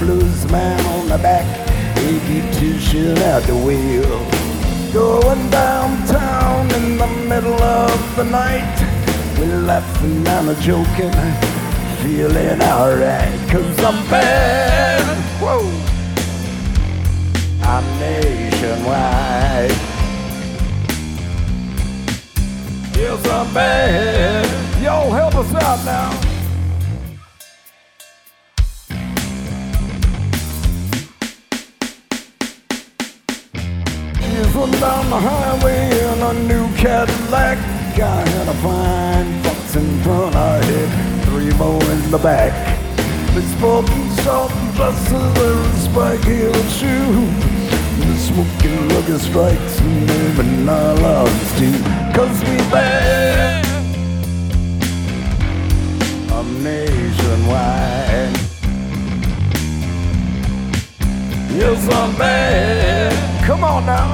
blues man on the back, 82 shit out the wheel. Going downtown in the middle of the night, we're laughing and a joking, feeling alright, 'cause I'm bad. Whoa, I'm nationwide. Yes, I'm bad. Y'all help us out now. Easing down the highway in a new Cadillac. I had a fine fox in front, I had 3 more in the back. They sporting short dresses, wearing spike-heeled shoes. The smoking lucky strikes and living our lives too. 'Cause we bad, I'm nationwide. Yes, I'm bad. Come on now.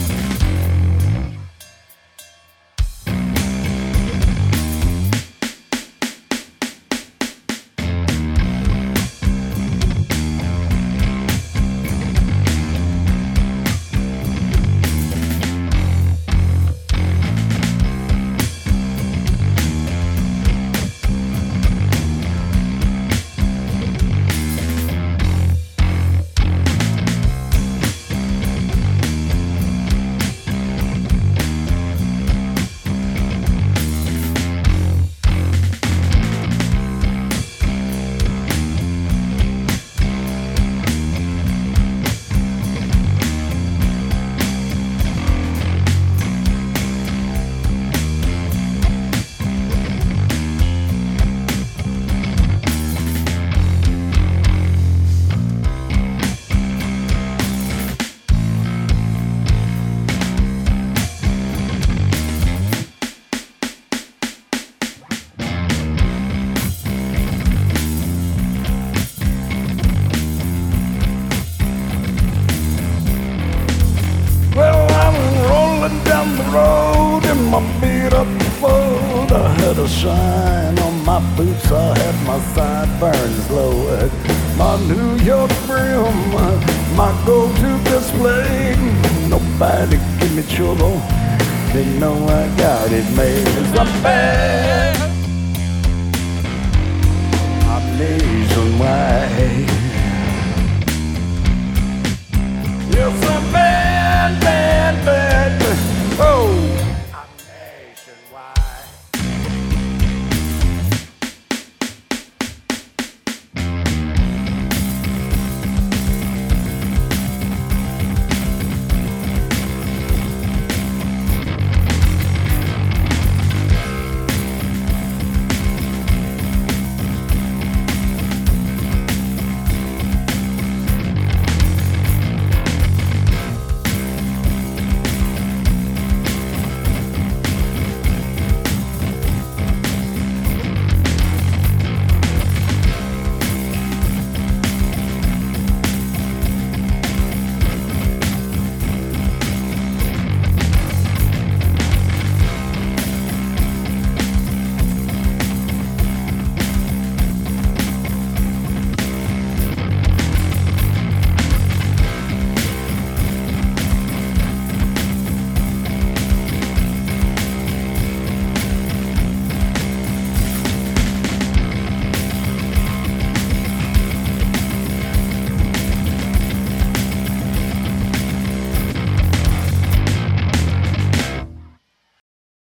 Down the road in my beat-up Ford, I had a shine on my boots, I had my sideburns lowered, my New York brim, my go-to display. Nobody give me trouble, they know I got it made. 'Cause I'm bad, I'm nationwide.